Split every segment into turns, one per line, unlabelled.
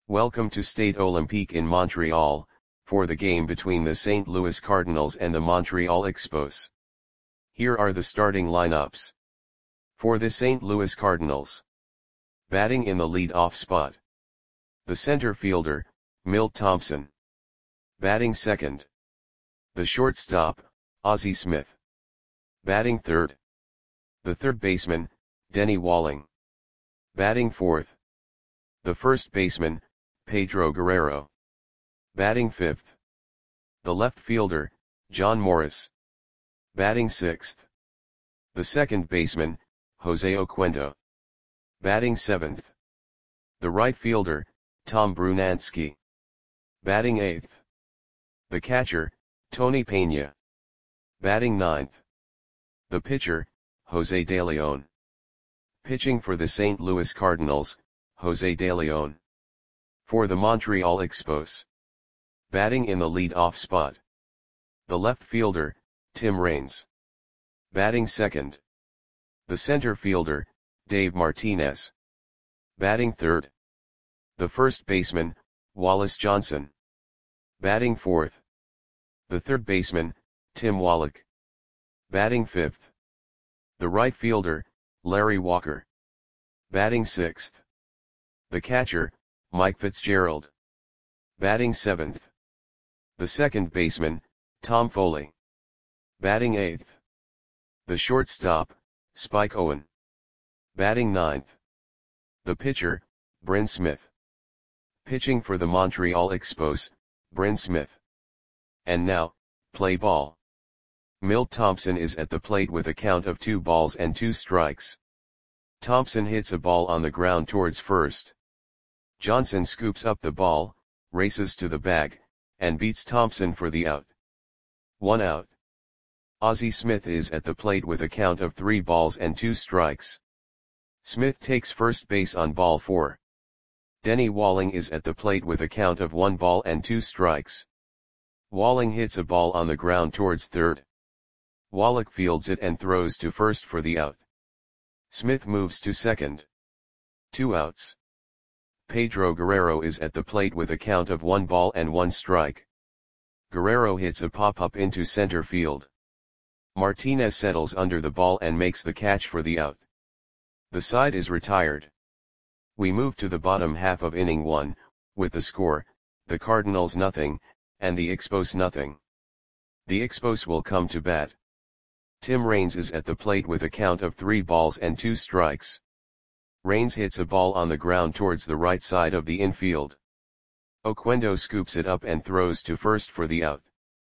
Welcome to Stade Olympique in Montreal, for the game between the St. Louis Cardinals and the Montreal Expos. Here are the starting lineups. For the St. Louis Cardinals. Batting in the lead-off spot. The center fielder, Milt Thompson. Batting second. The shortstop, Ozzie Smith. Batting third. The third baseman, Denny Walling. Batting fourth. The first baseman, Pedro Guerrero. Batting fifth. The left fielder, John Morris. Batting sixth. The second baseman, Jose Oquendo. Batting seventh. The right fielder, Tom Brunansky. Batting eighth. The catcher, Tony Peña. Batting ninth. The pitcher, Jose De Leon. Pitching for the St. Louis Cardinals, Jose De Leon. For the Montreal Expos. Batting in the lead-off spot. The left fielder, Tim Raines. Batting second. The center fielder, Dave Martinez. Batting third. The first baseman, Wallace Johnson. Batting fourth. The third baseman, Tim Wallach. Batting fifth. The right fielder, Larry Walker. Batting sixth. The catcher, Mike Fitzgerald. Batting seventh. The second baseman, Tom Foley. Batting eighth. The shortstop, Spike Owen. Batting ninth. The pitcher, Bryn Smith. Pitching for the Montreal Expos, Bryn Smith. And now, play ball. Milt Thompson is at the plate with a count of 2 balls and 2 strikes. Thompson hits a ball on the ground towards first. Johnson scoops up the ball, races to the bag, and beats Thompson for the out. 1 out. Ozzie Smith is at the plate with a count of 3 balls and 2 strikes. Smith takes first base on ball 4. Denny Walling is at the plate with a count of 1 ball and 2 strikes. Walling hits a ball on the ground towards third. Wallach fields it and throws to first for the out. Smith moves to second. 2 outs. Pedro Guerrero is at the plate with a count of 1 ball and 1 strike. Guerrero hits a pop-up into center field. Martinez settles under the ball and makes the catch for the out. The side is retired. We move to the bottom half of inning 1, with the score, the Cardinals nothing, and the Expos nothing. The Expos will come to bat. Tim Raines is at the plate with a count of 3 balls and 2 strikes. Raines hits a ball on the ground towards the right side of the infield. Oquendo scoops it up and throws to first for the out.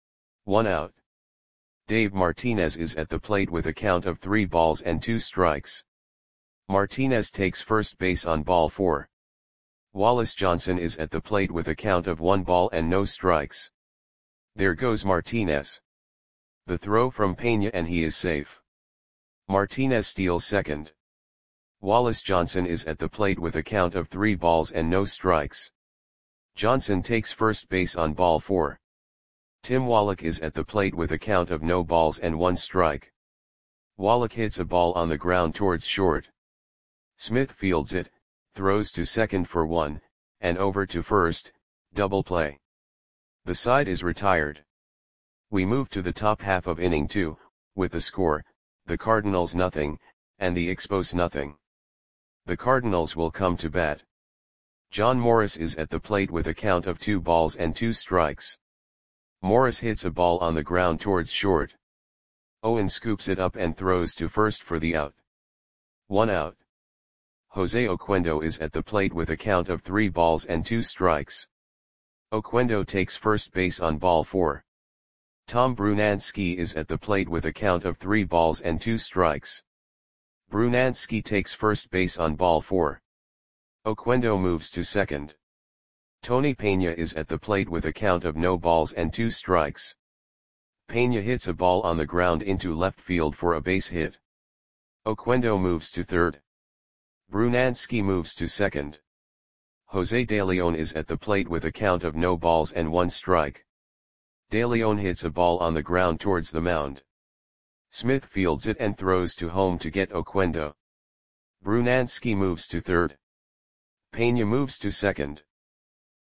1 out. Dave Martinez is at the plate with a count of 3 balls and 2 strikes. Martinez takes first base on ball 4. Wallace Johnson is at the plate with a count of 1 ball and no strikes. There goes Martinez. The throw from Peña and he is safe. Martinez steals second. Wallace Johnson is at the plate with a count of 3 balls and no strikes. Johnson takes first base on ball 4. Tim Wallach is at the plate with a count of no balls and 1 strike. Wallach hits a ball on the ground towards short. Smith fields it, throws to second for 1, and over to first, double play. The side is retired. We move to the top half of inning 2, with the score, the Cardinals nothing, and the Expos nothing. The Cardinals will come to bat. John Morris is at the plate with a count of 2 balls and 2 strikes. Morris hits a ball on the ground towards short. Owen scoops it up and throws to first for the out. 1 out. Jose Oquendo is at the plate with a count of 3 balls and 2 strikes. Oquendo takes first base on ball 4. Tom Brunansky is at the plate with a count of 3 balls and 2 strikes. Brunansky takes first base on ball 4. Oquendo moves to second. Tony Peña is at the plate with a count of no balls and 2 strikes. Peña hits a ball on the ground into left field for a base hit. Oquendo moves to third. Brunansky moves to second. Jose De Leon is at the plate with a count of no balls and 1 strike. De Leon hits a ball on the ground towards the mound. Smith fields it and throws to home to get Oquendo. Brunansky moves to third. Peña moves to second.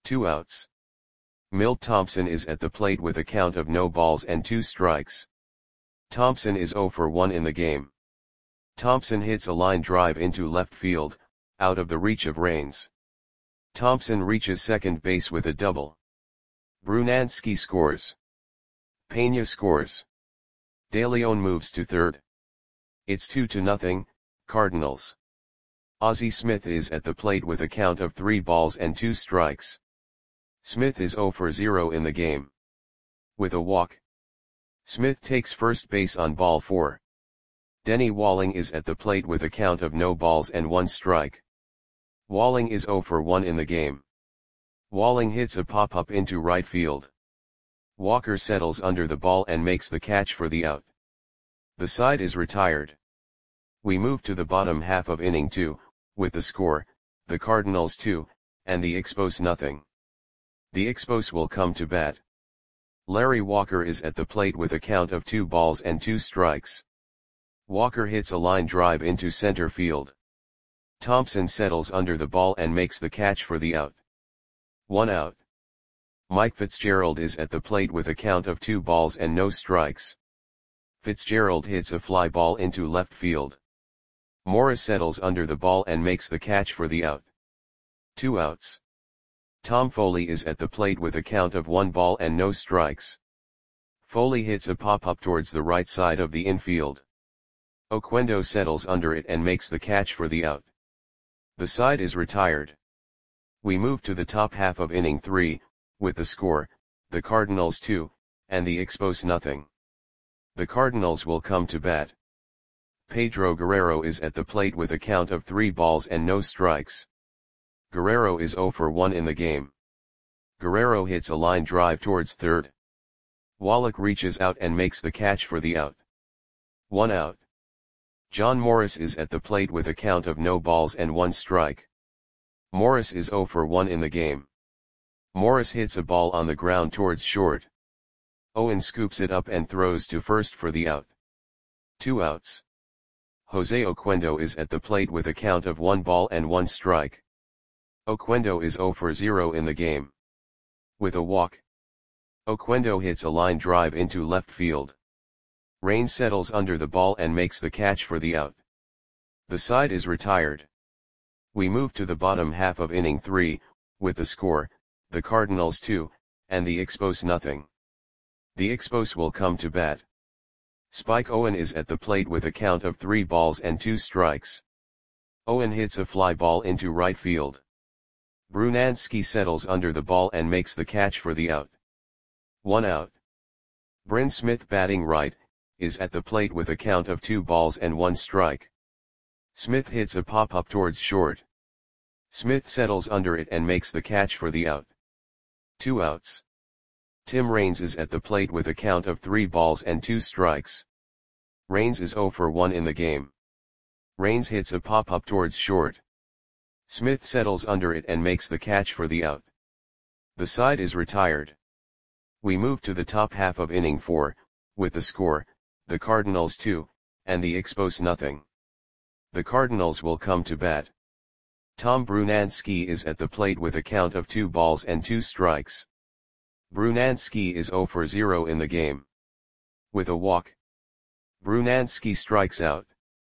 2 outs. Milt Thompson is at the plate with a count of no balls and 2 strikes. Thompson is 0 for 1 in the game. Thompson hits a line drive into left field, out of the reach of Raines. Thompson reaches second base with a double. Brunansky scores. Pena scores. De Leon moves to third. It's 2-0, Cardinals. Ozzie Smith is at the plate with a count of 3 balls and 2 strikes. Smith is 0 for 0 in the game. With a walk. Smith takes first base on ball 4. Denny Walling is at the plate with a count of no balls and 1 strike. Walling is 0 for 1 in the game. Walling hits a pop-up into right field. Walker settles under the ball and makes the catch for the out. The side is retired. We move to the bottom half of inning 2, with the score, the Cardinals 2, and the Expos nothing. The Expos will come to bat. Larry Walker is at the plate with a count of 2 balls and 2 strikes. Walker hits a line drive into center field. Thompson settles under the ball and makes the catch for the out. 1 out. Mike Fitzgerald is at the plate with a count of 2 balls and no strikes. Fitzgerald hits a fly ball into left field. Morris settles under the ball and makes the catch for the out. 2 outs. Tom Foley is at the plate with a count of 1 ball and no strikes. Foley hits a pop-up towards the right side of the infield. Oquendo settles under it and makes the catch for the out. The side is retired. We move to the top half of inning 3, with the score, the Cardinals 2, and the Expos nothing. The Cardinals will come to bat. Pedro Guerrero is at the plate with a count of 3 balls and no strikes. Guerrero is 0 for 1 in the game. Guerrero hits a line drive towards third. Wallach reaches out and makes the catch for the out. 1 out. John Morris is at the plate with a count of no balls and 1 strike. Morris is 0 for 1 in the game. Morris hits a ball on the ground towards short. Owen scoops it up and throws to first for the out. 2 outs. Jose Oquendo is at the plate with a count of 1 ball and 1 strike. Oquendo is 0 for 0 in the game. With a walk. Oquendo hits a line drive into left field. Raines settles under the ball and makes the catch for the out. The side is retired. We move to the bottom half of inning 3, with the score, the Cardinals 2, and the Expos nothing. The Expos will come to bat. Spike Owen is at the plate with a count of 3 balls and 2 strikes. Owen hits a fly ball into right field. Brunansky settles under the ball and makes the catch for the out. 1 out. Bryn Smith, batting right, is at the plate with a count of 2 balls and 1 strike. Smith hits a pop-up towards short. Smith settles under it and makes the catch for the out. 2 outs. Tim Raines is at the plate with a count of 3 balls and 2 strikes. Raines is 0 for 1 in the game. Raines hits a pop-up towards short. Smith settles under it and makes the catch for the out. The side is retired. We move to the top half of inning 4, with the score, the Cardinals 2, and the Expos nothing. The Cardinals will come to bat. Tom Brunansky is at the plate with a count of 2 balls and 2 strikes. Brunansky is 0 for 0 in the game. With a walk. Brunansky strikes out.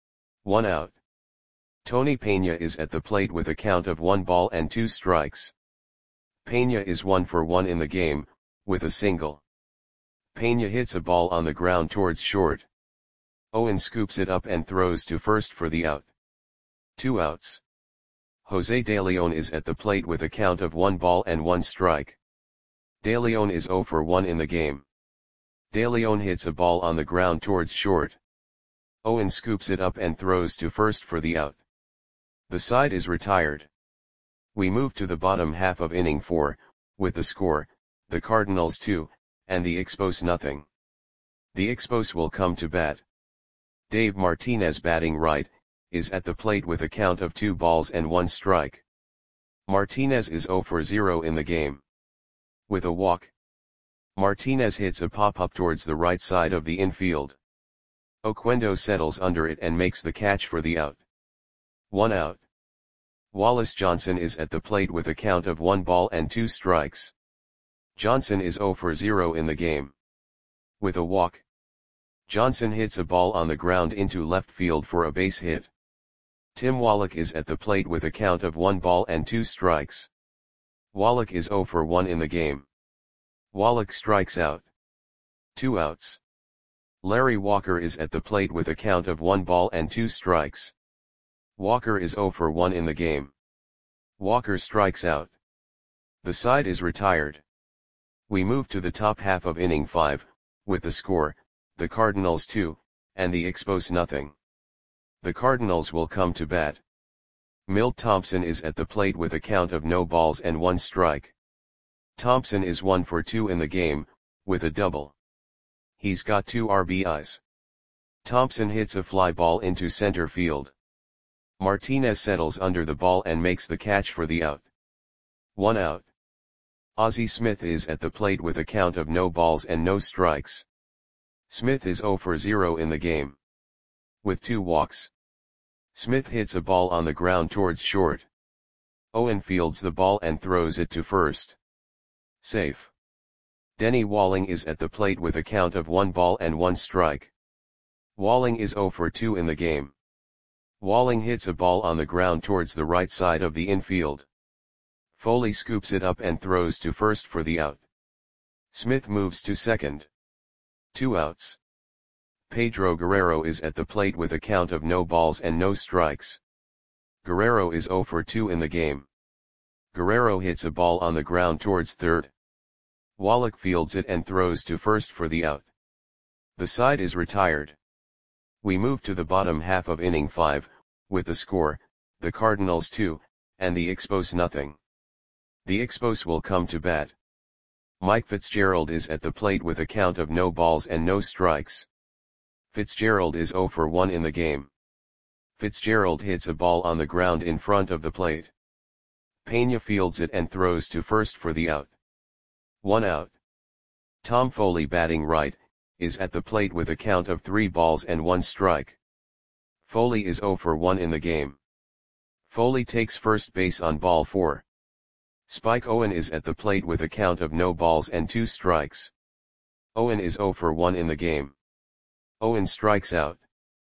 1 out. Tony Pena is at the plate with a count of 1 ball and 2 strikes. Pena is 1 for 1 in the game, with a single. Pena hits a ball on the ground towards short. Owen scoops it up and throws to first for the out. 2 outs. Jose De Leon is at the plate with a count of 1 ball and 1 strike. De Leon is 0 for 1 in the game. De Leon hits a ball on the ground towards short. Owen scoops it up and throws to first for the out. The side is retired. We move to the bottom half of inning 4, with the score, the Cardinals 2, and the Expos nothing. The Expos will come to bat. Dave Martinez, batting right, is at the plate with a count of 2 balls and 1 strike. Martinez is 0 for 0 in the game. With a walk. Martinez hits a pop-up towards the right side of the infield. Oquendo settles under it and makes the catch for the out. 1 out. Wallace Johnson is at the plate with a count of 1 ball and 2 strikes. Johnson is 0 for 0 in the game. With a walk, Johnson hits a ball on the ground into left field for a base hit. Tim Wallach is at the plate with a count of 1 ball and 2 strikes. Wallach is 0 for 1 in the game. Wallach strikes out. 2 outs. Larry Walker is at the plate with a count of 1 ball and 2 strikes. Walker is 0 for 1 in the game. Walker strikes out. The side is retired. We move to the top half of inning 5, with the score, the Cardinals 2, and the Expos nothing. The Cardinals will come to bat. Milt Thompson is at the plate with a count of no balls and 1 strike. Thompson is 1 for 2 in the game, with a double. He's got 2 RBIs. Thompson hits a fly ball into center field. Martinez settles under the ball and makes the catch for the out. 1 out. Ozzie Smith is at the plate with a count of no balls and no strikes. Smith is 0 for 0 in the game. With 2 walks, Smith hits a ball on the ground towards short. Owen fields the ball and throws it to first. Safe. Denny Walling is at the plate with a count of 1 ball and 1 strike. Walling is 0 for 2 in the game. Walling hits a ball on the ground towards the right side of the infield. Foley scoops it up and throws to first for the out. Smith moves to second. 2 outs. Pedro Guerrero is at the plate with a count of no balls and no strikes. Guerrero is 0 for 2 in the game. Guerrero hits a ball on the ground towards third. Wallach fields it and throws to first for the out. The side is retired. We move to the bottom half of inning 5, with the score, the Cardinals 2, and the Expos nothing. The Expos will come to bat. Mike Fitzgerald is at the plate with a count of no balls and no strikes. Fitzgerald is 0 for 1 in the game. Fitzgerald hits a ball on the ground in front of the plate. Pena fields it and throws to first for the out. 1 out. Tom Foley, batting right, is at the plate with a count of 3 balls and 1 strike. Foley is 0 for 1 in the game. Foley takes first base on ball 4. Spike Owen is at the plate with a count of no balls and 2 strikes. Owen is 0 for 1 in the game. Owen strikes out.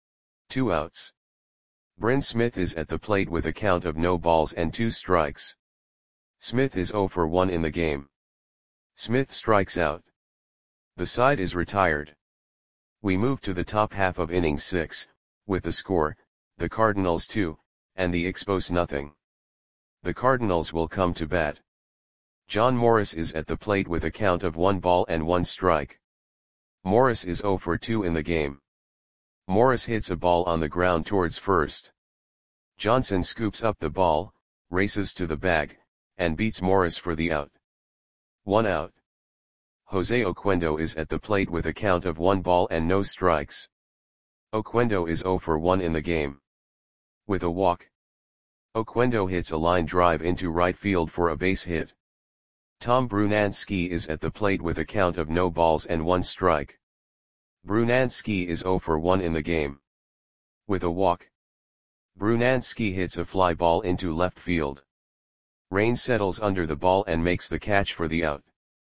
2 outs. Bryn Smith is at the plate with a count of no balls and 2 strikes. Smith is 0 for 1 in the game. Smith strikes out. The side is retired. We move to the top half of inning 6, with the score, the Cardinals 2, and the Expos nothing. The Cardinals will come to bat. John Morris is at the plate with a count of 1 ball and 1 strike. Morris is 0 for 2 in the game. Morris hits a ball on the ground towards first. Johnson scoops up the ball, races to the bag, and beats Morris for the out. 1 out. Jose Oquendo is at the plate with a count of 1 ball and no strikes. Oquendo is 0 for 1 in the game. With a walk, Oquendo hits a line drive into right field for a base hit. Tom Brunansky is at the plate with a count of no balls and 1 strike. Brunansky is 0 for 1 in the game. With a walk, Brunansky hits a fly ball into left field. Raines settles under the ball and makes the catch for the out.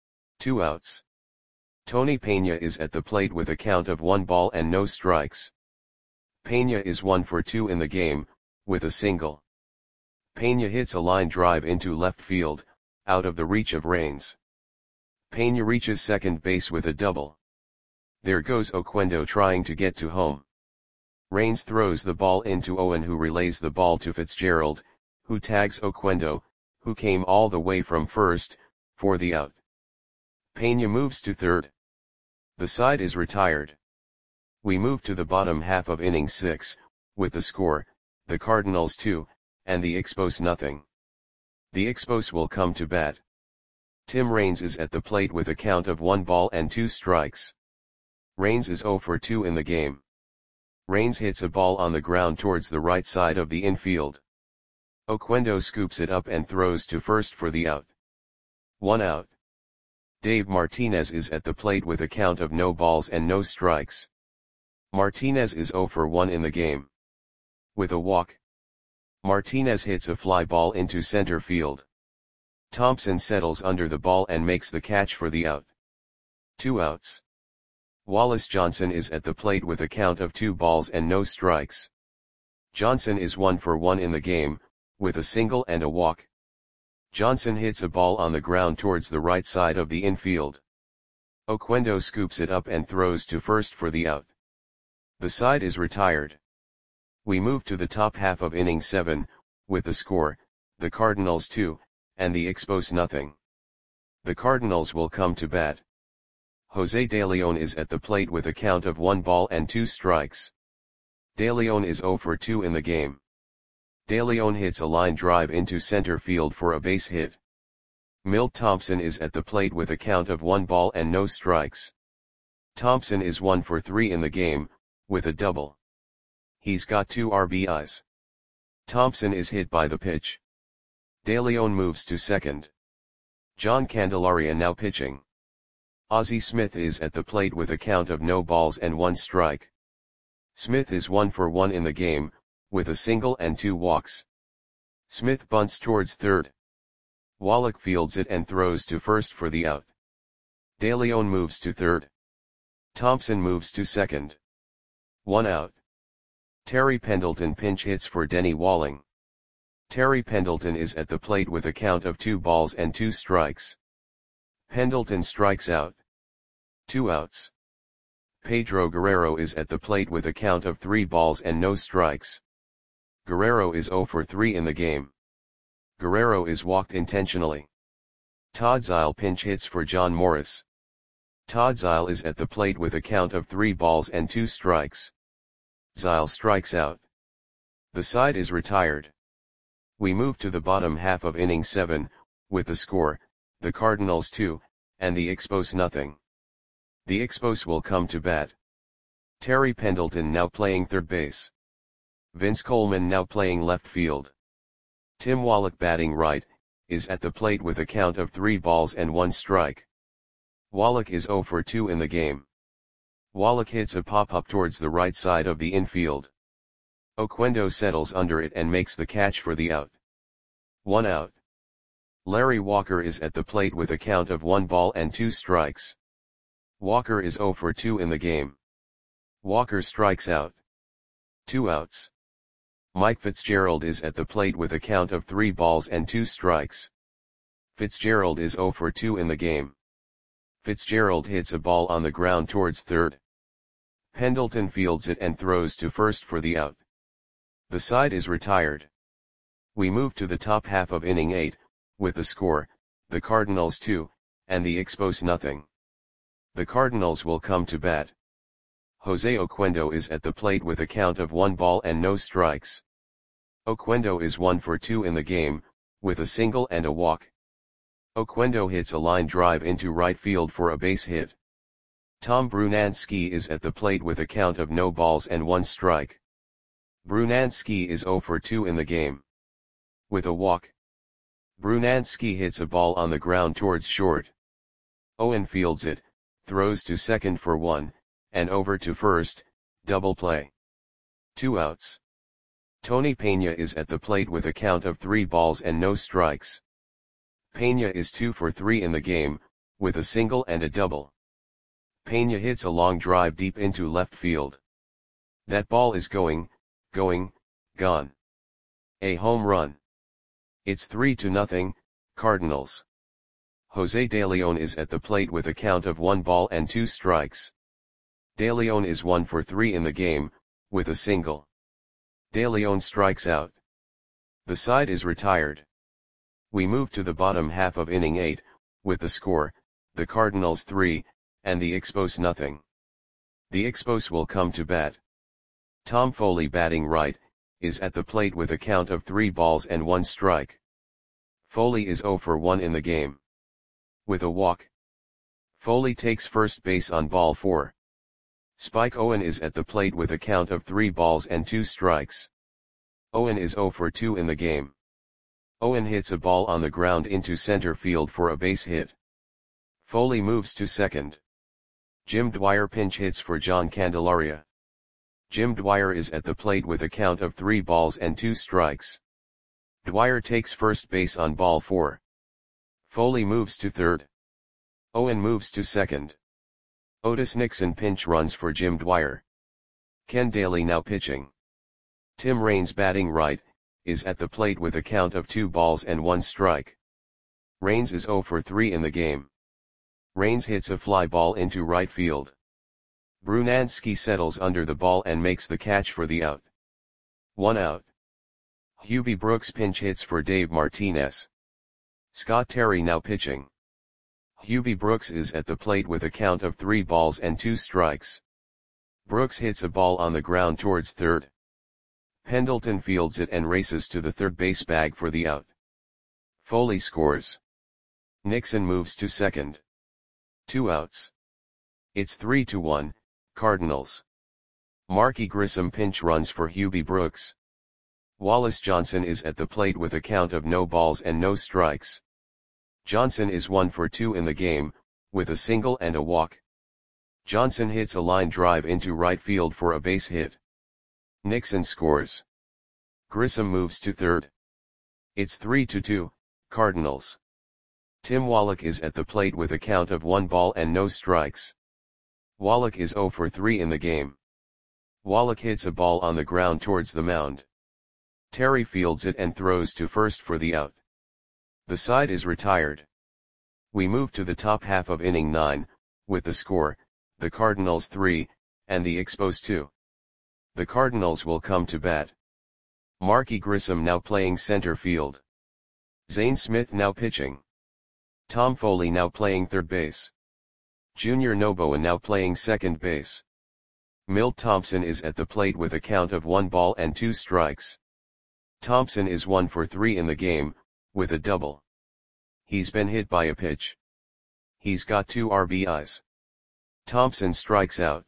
2 outs. Tony Pena is at the plate with a count of 1 ball and no strikes. Pena is 1 for 2 in the game, with a single. Pena hits a line drive into left field, out of the reach of Raines. Pena reaches second base with a double. There goes Oquendo trying to get to home. Raines throws the ball into Owen, who relays the ball to Fitzgerald, who tags Oquendo, who came all the way from first, for the out. Pena moves to third. The side is retired. We move to the bottom half of inning 6, with the score, the Cardinals 2, and the Expos nothing. The Expos will come to bat. Tim Raines is at the plate with a count of 1 ball and 2 strikes. Raines is 0 for 2 in the game. Raines hits a ball on the ground towards the right side of the infield. Oquendo scoops it up and throws to first for the out. 1 out. Dave Martinez is at the plate with a count of no balls and no strikes. Martinez is 0 for 1 in the game. With a walk, Martinez hits a fly ball into center field. Thompson settles under the ball and makes the catch for the out. 2 outs. Wallace Johnson is at the plate with a count of 2 balls and no strikes. Johnson is 1 for 1 in the game, with a single and a walk. Johnson hits a ball on the ground towards the right side of the infield. Oquendo scoops it up and throws to first for the out. The side is retired. We move to the top half of inning 7, with the score, the Cardinals 2, and the Expos nothing. The Cardinals will come to bat. Jose De Leon is at the plate with a count of 1 ball and 2 strikes. De Leon is 0 for 2 in the game. De Leon hits a line drive into center field for a base hit. Milt Thompson is at the plate with a count of 1 ball and no strikes. Thompson is 1 for 3 in the game, with a double. He's got 2 RBIs. Thompson is hit by the pitch. De Leon moves to second. John Candelaria now pitching. Ozzie Smith is at the plate with a count of no balls and 1 strike. Smith is 1 for 1 in the game, with a single and 2 walks. Smith bunts towards third. Wallach fields it and throws to first for the out. De Leon moves to third. Thompson moves to second. 1 out. Terry Pendleton pinch hits for Denny Walling. Terry Pendleton is at the plate with a count of 2 balls and 2 strikes. Pendleton strikes out. 2 outs. Pedro Guerrero is at the plate with a count of 3 balls and no strikes. Guerrero is 0 for 3 in the game. Guerrero is walked intentionally. Todd Zile pinch hits for John Morris. Todd Zile is at the plate with a count of 3 balls and 2 strikes. Zile strikes out. The side is retired. We move to the bottom half of inning 7, with the score, the Cardinals 2, and the Expos nothing. The Expos will come to bat. Terry Pendleton now playing third base. Vince Coleman now playing left field. Tim Wallach batting right, is at the plate with a count of 3 balls and 1 strike. Wallach is 0 for 2 in the game. Wallach hits a pop-up towards the right side of the infield. Oquendo settles under it and makes the catch for the out. 1 out. Larry Walker is at the plate with a count of 1 ball and 2 strikes. Walker is 0 for 2 in the game. Walker strikes out. 2 outs. Mike Fitzgerald is at the plate with a count of 3 balls and 2 strikes. Fitzgerald is 0 for 2 in the game. Fitzgerald hits a ball on the ground towards third. Pendleton fields it and throws to first for the out. The side is retired. We move to the top half of inning 8, with the score, the Cardinals 2, and the Expos nothing. The Cardinals will come to bat. Jose Oquendo is at the plate with a count of 1 ball and no strikes. Oquendo is 1 for 2 in the game, with a single and a walk. Oquendo hits a line drive into right field for a base hit. Tom Brunansky is at the plate with a count of no balls and 1 strike. Brunansky is 0 for 2 in the game. With a walk. Brunansky hits a ball on the ground towards short. Owen fields it, throws to second for 1, and over to first, double play. 2 outs. Tony Pena is at the plate with a count of 3 balls and no strikes. Pena is 2 for 3 in the game, with a single and a double. Pena hits a long drive deep into left field. That ball is going, gone. A home run. It's 3-0, Cardinals. Jose De Leon is at the plate with a count of 1 ball and 2 strikes. De Leon is 1 for 3 in the game, with a single. De Leon strikes out. The side is retired. We move to the bottom half of inning 8, with the score, the Cardinals 3, and the Expos nothing. The Expos will come to bat. Tom Foley batting right, is at the plate with a count of 3 balls and 1 strike. Foley is 0 for 1 in the game. With a walk. Foley takes first base on ball 4. Spike Owen is at the plate with a count of 3 balls and 2 strikes. Owen is 0 for 2 in the game. Owen hits a ball on the ground into center field for a base hit. Foley moves to second. Jim Dwyer pinch hits for John Candelaria. Jim Dwyer is at the plate with a count of 3 balls and 2 strikes. Dwyer takes first base on ball 4. Foley moves to third. Owen moves to second. Otis Nixon pinch runs for Jim Dwyer. Ken Daly now pitching. Tim Raines batting right, is at the plate with a count of 2 balls and 1 strike. Raines is 0 for 3 in the game. Raines hits a fly ball into right field. Brunansky settles under the ball and makes the catch for the out. 1 out. Hubie Brooks pinch hits for Dave Martinez. Scott Terry now pitching. Hubie Brooks is at the plate with a count of 3 balls and 2 strikes. Brooks hits a ball on the ground towards third. Pendleton fields it and races to the third base bag for the out. Foley scores. Nixon moves to second. 2 outs. It's 3-1, Cardinals. Marky Grissom pinch runs for Hubie Brooks. Wallace Johnson is at the plate with a count of no balls and no strikes. Johnson is 1 for 2 in the game, with a single and a walk. Johnson hits a line drive into right field for a base hit. Nixon scores. Grissom moves to third. It's 3-2, Cardinals. Tim Wallach is at the plate with a count of 1 ball and no strikes. Wallach is 0 for 3 in the game. Wallach hits a ball on the ground towards the mound. Terry fields it and throws to first for the out. The side is retired. We move to the top half of inning 9, with the score, the Cardinals 3, and the Expos 2. The Cardinals will come to bat. Marky Grissom now playing center field. Zane Smith now pitching. Tom Foley now playing third base. Junior Noboa now playing second base. Milt Thompson is at the plate with a count of 1 ball and 2 strikes. Thompson is 1 for 3 in the game, with a double. He's been hit by a pitch. He's got 2 RBIs. Thompson strikes out.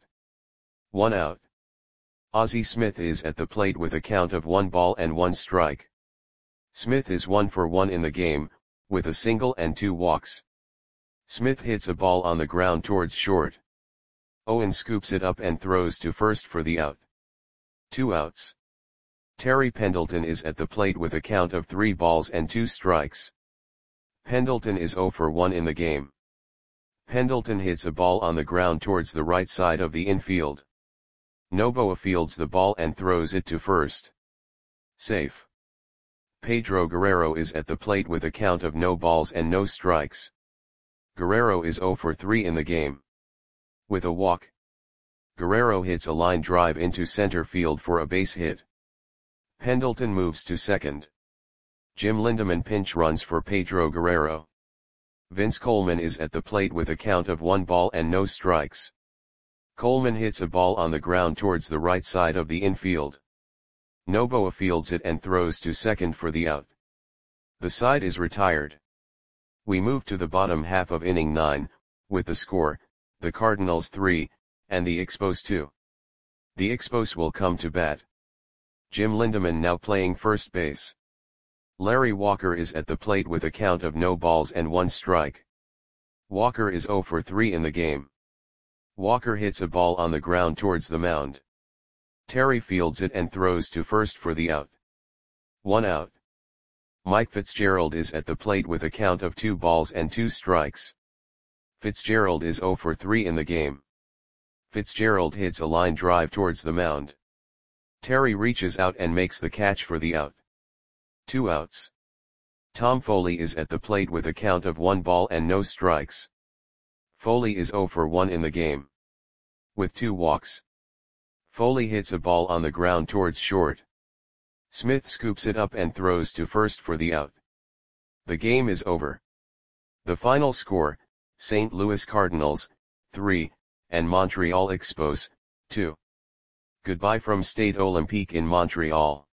1 out. Ozzie Smith is at the plate with a count of 1 ball and 1 strike. Smith is 1 for 1 in the game, with a single and 2 walks. Smith hits a ball on the ground towards short. Owen scoops it up and throws to first for the out. 2 outs. Terry Pendleton is at the plate with a count of 3 balls and 2 strikes. Pendleton is 0 for 1 in the game. Pendleton hits a ball on the ground towards the right side of the infield. Noboa fields the ball and throws it to first. Safe. Pedro Guerrero is at the plate with a count of no balls and no strikes. Guerrero is 0 for 3 in the game. With a walk. Guerrero hits a line drive into center field for a base hit. Pendleton moves to second. Jim Lindemann pinch runs for Pedro Guerrero. Vince Coleman is at the plate with a count of 1 ball and no strikes. Coleman hits a ball on the ground towards the right side of the infield. Noboa fields it and throws to second for the out. The side is retired. We move to the bottom half of inning 9, with the score, the Cardinals 3, and the Expos 2. The Expos will come to bat. Jim Lindemann now playing first base. Larry Walker is at the plate with a count of no balls and 1 strike. Walker is 0 for 3 in the game. Walker hits a ball on the ground towards the mound. Terry fields it and throws to first for the out. 1 out. Mike Fitzgerald is at the plate with a count of 2 balls and 2 strikes. Fitzgerald is 0 for 3 in the game. Fitzgerald hits a line drive towards the mound. Terry reaches out and makes the catch for the out. 2 outs. Tom Foley is at the plate with a count of 1 ball and no strikes. Foley is 0 for 1 in the game. With 2 walks. Foley hits a ball on the ground towards short. Smith scoops it up and throws to first for the out. The game is over. The final score, St. Louis Cardinals, 3, and Montreal Expos, 2. Goodbye from Stade Olympique in Montreal.